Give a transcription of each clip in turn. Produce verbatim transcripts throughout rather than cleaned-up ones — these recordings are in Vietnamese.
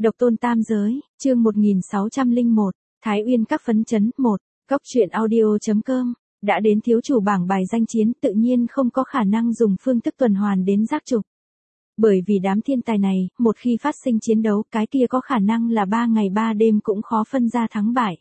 Độc tôn tam giới, chương một nghìn sáu trăm lẻ một, Thái Uyên các phấn chấn, một, Cốc truyện audio.com, đã đến thiếu chủ bảng bài danh chiến tự nhiên không có khả năng dùng phương thức tuần hoàn đến giác trục. Bởi vì đám thiên tài này, một khi phát sinh chiến đấu cái kia có khả năng là ba ngày ba đêm cũng khó phân ra thắng bại.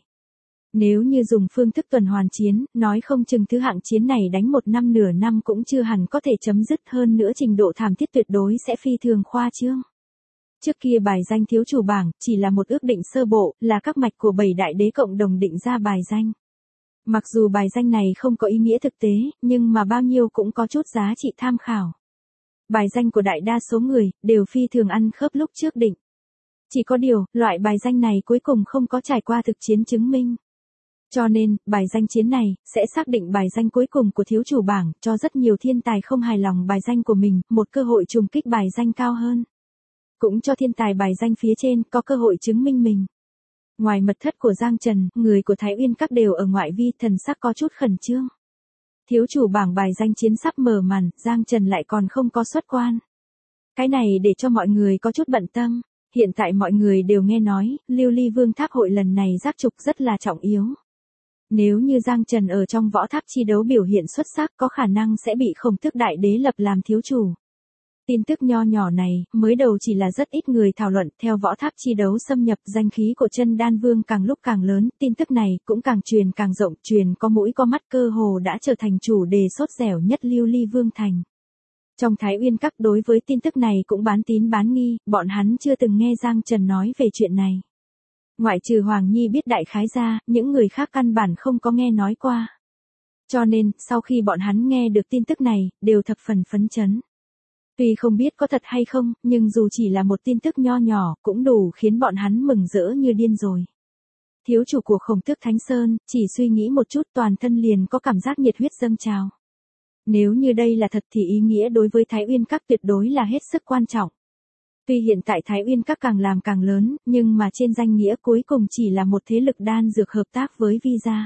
Nếu như dùng phương thức tuần hoàn chiến, nói không chừng thứ hạng chiến này đánh một năm nửa năm cũng chưa hẳn có thể chấm dứt, hơn nữa trình độ thảm thiết tuyệt đối sẽ phi thường khoa trương. Trước kia bài danh thiếu chủ bảng chỉ là một ước định sơ bộ, là các mạch của bảy đại đế cộng đồng định ra bài danh. Mặc dù bài danh này không có ý nghĩa thực tế, nhưng mà bao nhiêu cũng có chút giá trị tham khảo. Bài danh của đại đa số người đều phi thường ăn khớp lúc trước định. Chỉ có điều, loại bài danh này cuối cùng không có trải qua thực chiến chứng minh. Cho nên, bài danh chiến này sẽ xác định bài danh cuối cùng của thiếu chủ bảng, cho rất nhiều thiên tài không hài lòng bài danh của mình một cơ hội trùng kích bài danh cao hơn. Cũng cho thiên tài bài danh phía trên có cơ hội chứng minh mình. Ngoài mật thất của Giang Trần, người của Thái Uyên các đều ở ngoại vi, thần sắc có chút khẩn trương. Thiếu chủ bảng bài danh chiến sắp mở màn, Giang Trần lại còn không có xuất quan. Cái này để cho mọi người có chút bận tâm. Hiện tại mọi người đều nghe nói, Lưu Ly Vương Tháp hội lần này giác trục rất là trọng yếu. Nếu như Giang Trần ở trong võ tháp chi đấu biểu hiện xuất sắc có khả năng sẽ bị Khổng Tước Đại Đế lập làm thiếu chủ. Tin tức nho nhỏ này, mới đầu chỉ là rất ít người thảo luận, theo võ tháp chi đấu xâm nhập danh khí của Chân Đan Vương càng lúc càng lớn, tin tức này cũng càng truyền càng rộng, truyền có mũi có mắt, cơ hồ đã trở thành chủ đề sốt dẻo nhất Lưu Ly Vương thành. Trong Thái Uyên các đối với tin tức này cũng bán tín bán nghi, bọn hắn chưa từng nghe Giang Trần nói về chuyện này. Ngoại trừ Hoàng Nhi biết đại khái ra, những người khác căn bản không có nghe nói qua. Cho nên, sau khi bọn hắn nghe được tin tức này, đều thập phần phấn chấn. Tuy không biết có thật hay không, nhưng dù chỉ là một tin tức nho nhỏ, cũng đủ khiến bọn hắn mừng rỡ như điên rồi. Thiếu chủ của Khổng Tước Thánh Sơn, chỉ suy nghĩ một chút toàn thân liền có cảm giác nhiệt huyết dâng trào. Nếu như đây là thật thì ý nghĩa đối với Thái Uyên các tuyệt đối là hết sức quan trọng. Tuy hiện tại Thái Uyên các càng làm càng lớn, nhưng mà trên danh nghĩa cuối cùng chỉ là một thế lực đan dược hợp tác với Visa.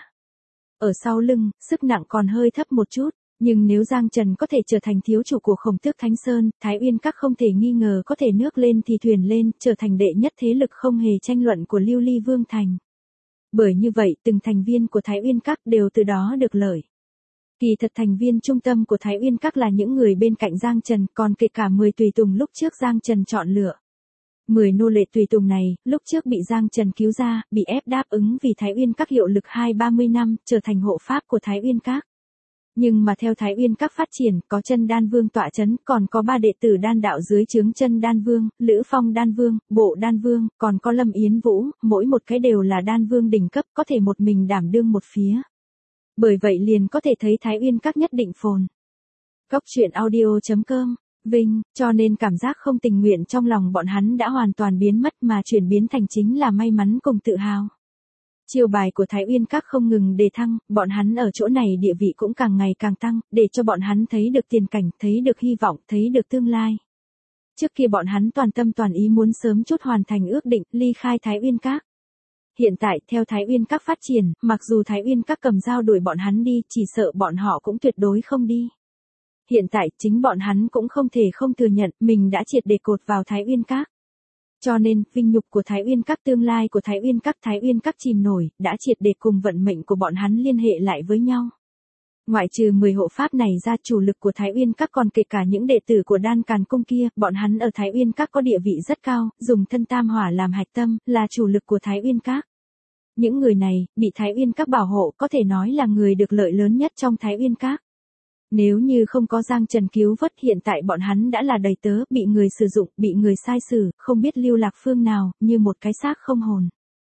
Ở sau lưng, sức nặng còn hơi thấp một chút. Nhưng nếu Giang Trần có thể trở thành thiếu chủ của Khổng Tước Thánh Sơn, Thái Uyên các không thể nghi ngờ có thể nước lên thì thuyền lên, trở thành đệ nhất thế lực không hề tranh luận của Lưu Ly Vương thành. Bởi như vậy, từng thành viên của Thái Uyên các đều từ đó được lợi. Kỳ thật thành viên trung tâm của Thái Uyên các là những người bên cạnh Giang Trần, còn kể cả mười tùy tùng lúc trước Giang Trần chọn lựa. mười nô lệ tùy tùng này, lúc trước bị Giang Trần cứu ra, bị ép đáp ứng vì Thái Uyên các hiệu lực hai ba mươi năm, trở thành hộ pháp của Thái Uyên các. Nhưng mà theo Thái Uyên các phát triển, có Chân Đan Vương tọa chấn, còn có ba đệ tử đan đạo dưới trướng Chân Đan Vương, Lữ Phong Đan Vương, Bộ Đan Vương, còn có Lâm Yến Vũ, mỗi một cái đều là đan vương đỉnh cấp, có thể một mình đảm đương một phía. Bởi vậy liền có thể thấy Thái Uyên các nhất định phồn. Cốc truyện audio.com, Vinh, cho nên cảm giác không tình nguyện trong lòng bọn hắn đã hoàn toàn biến mất mà chuyển biến thành chính là may mắn cùng tự hào. Chiêu bài của Thái Uyên các không ngừng đề thăng, bọn hắn ở chỗ này địa vị cũng càng ngày càng tăng, để cho bọn hắn thấy được tiền cảnh, thấy được hy vọng, thấy được tương lai. Trước kia bọn hắn toàn tâm toàn ý muốn sớm chút hoàn thành ước định, ly khai Thái Uyên các. Hiện tại, theo Thái Uyên các phát triển, mặc dù Thái Uyên các cầm dao đuổi bọn hắn đi, chỉ sợ bọn họ cũng tuyệt đối không đi. Hiện tại, chính bọn hắn cũng không thể không thừa nhận, mình đã triệt để cột vào Thái Uyên các. Cho nên, vinh nhục của Thái Uyên các, tương lai của Thái Uyên các, Thái Uyên các chìm nổi, đã triệt để cùng vận mệnh của bọn hắn liên hệ lại với nhau. Ngoại trừ mười hộ pháp này ra, chủ lực của Thái Uyên các còn kể cả những đệ tử của Đan Càn Cung kia, bọn hắn ở Thái Uyên các có địa vị rất cao, dùng thân tam hỏa làm hạch tâm, là chủ lực của Thái Uyên các. Những người này, bị Thái Uyên các bảo hộ, có thể nói là người được lợi lớn nhất trong Thái Uyên các. Nếu như không có Giang Trần cứu vớt, hiện tại bọn hắn đã là đầy tớ, bị người sử dụng, bị người sai xử, không biết lưu lạc phương nào, như một cái xác không hồn.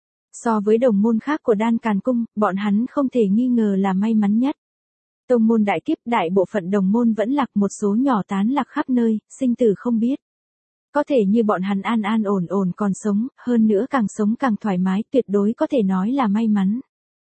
So với đồng môn khác của Đan Càn Cung, bọn hắn không thể nghi ngờ là may mắn nhất. Tông môn đại kiếp, đại bộ phận đồng môn vẫn lạc, một số nhỏ tán lạc khắp nơi, sinh tử không biết. Có thể như bọn hắn an an ổn ổn còn sống, hơn nữa càng sống càng thoải mái, tuyệt đối có thể nói là may mắn.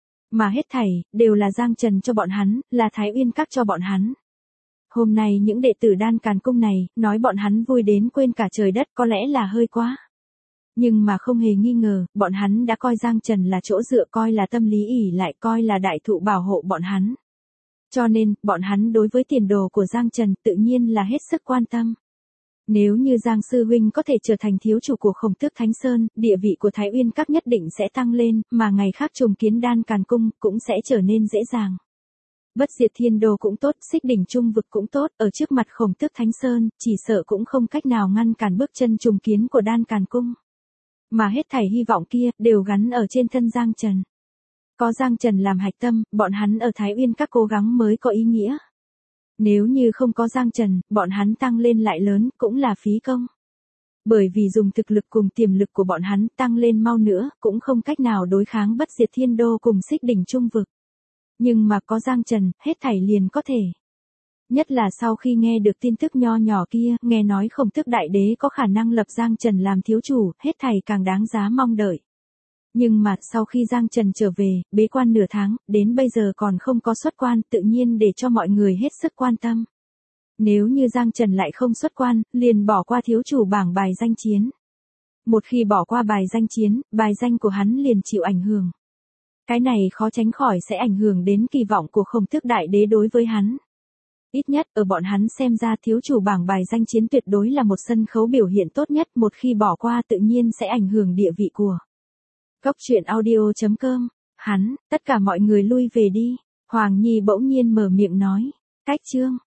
Mà hết thảy, đều là Giang Trần cho bọn hắn, là Thái Uyên các cho bọn hắn. Hôm nay những đệ tử Đan Càn Cung này, nói bọn hắn vui đến quên cả trời đất có lẽ là hơi quá. Nhưng mà không hề nghi ngờ, bọn hắn đã coi Giang Trần là chỗ dựa, coi là tâm lý ỷ lại, coi là đại thụ bảo hộ bọn hắn. Cho nên, bọn hắn đối với tiền đồ của Giang Trần tự nhiên là hết sức quan tâm. Nếu như Giang Sư Huynh có thể trở thành thiếu chủ của Khổng Tước Thánh Sơn, địa vị của Thái Uyên Các nhất định sẽ tăng lên, mà ngày khác trùng kiến Đan Càn Cung cũng sẽ trở nên dễ dàng. Bất Diệt Thiên Đô cũng tốt, Xích Đỉnh Trung Vực cũng tốt, ở trước mặt Khổng Tước Thánh Sơn, chỉ sợ cũng không cách nào ngăn cản bước chân trùng kiến của Đan Càn Cung. Mà hết thảy hy vọng kia, đều gắn ở trên thân Giang Trần. Có Giang Trần làm hạch tâm, bọn hắn ở Thái Uyên Các cố gắng mới có ý nghĩa. Nếu như không có Giang Trần, bọn hắn tăng lên lại lớn, cũng là phí công. Bởi vì dùng thực lực cùng tiềm lực của bọn hắn tăng lên mau nữa, cũng không cách nào đối kháng Bất Diệt Thiên Đô cùng Xích Đỉnh Trung Vực. Nhưng mà có Giang Trần, hết thảy liền có thể. Nhất là sau khi nghe được tin tức nho nhỏ kia, nghe nói Khổng Tước Đại Đế có khả năng lập Giang Trần làm thiếu chủ, hết thảy càng đáng giá mong đợi. Nhưng mà sau khi Giang Trần trở về, bế quan nửa tháng, đến bây giờ còn không có xuất quan, tự nhiên để cho mọi người hết sức quan tâm. Nếu như Giang Trần lại không xuất quan, liền bỏ qua thiếu chủ bảng bài danh chiến. Một khi bỏ qua bài danh chiến, bài danh của hắn liền chịu ảnh hưởng. Cái này khó tránh khỏi sẽ ảnh hưởng đến kỳ vọng của Khổng Tước Đại Đế đối với hắn. Ít nhất ở bọn hắn xem ra thiếu chủ bảng bài danh chiến tuyệt đối là một sân khấu biểu hiện tốt nhất, một khi bỏ qua tự nhiên sẽ ảnh hưởng địa vị của Cốc truyện audio chấm com. Hắn, tất cả mọi người lui về đi. Hoàng Nhi bỗng nhiên mở miệng nói. Cách chương.